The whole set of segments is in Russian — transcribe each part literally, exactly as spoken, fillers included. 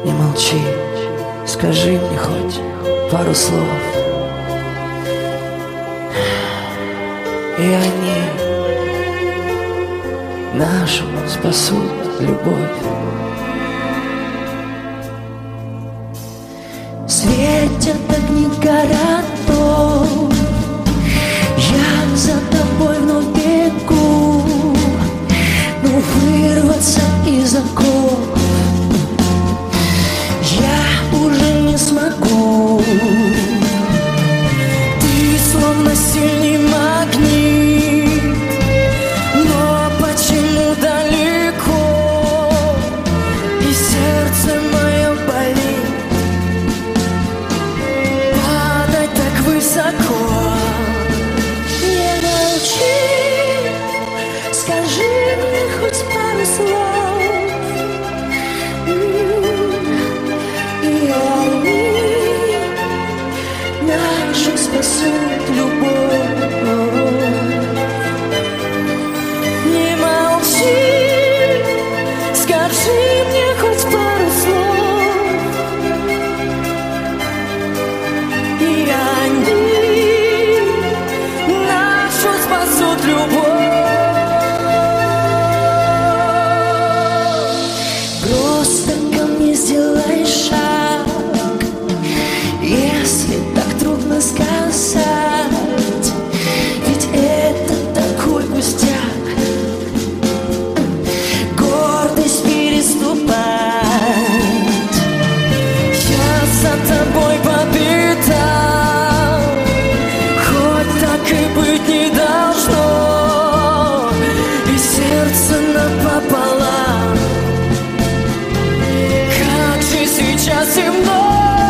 Не молчи, скажи мне хоть пару слов, и они нашу спасут любовь. Светят огни городов, я за тобой вновь бегу, но вырваться из оков я уже не смогу. Ты словно сильный магнит, но почему далеко, и сердце мое болит падать так высоко. Не молчи, скажи мне хоть пару слов, и они нашу спасут любовь. Не молчи, скажи мне хоть пару слов, и они нашу спасут любовь. Просто ко мне сделай шаг, если так трудно сказать, ведь это такой пустяк. Гордость переступать, я за тобой по пятам, хоть так и быть не должно, и сердце напополам. Как же сейчас темно.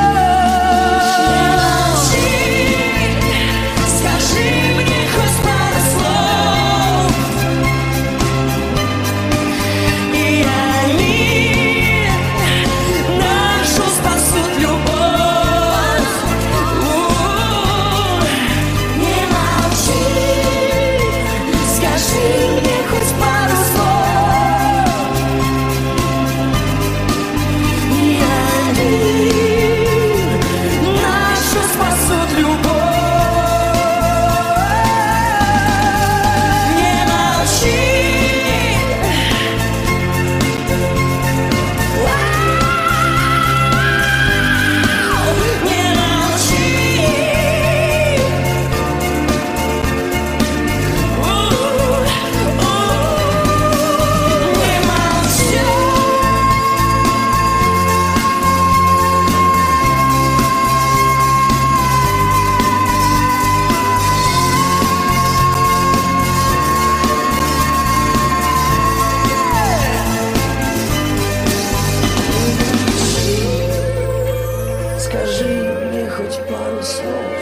Скажи мне хоть пару слов,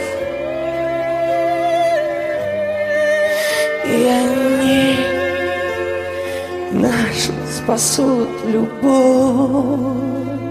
и они нашу спасут любовь.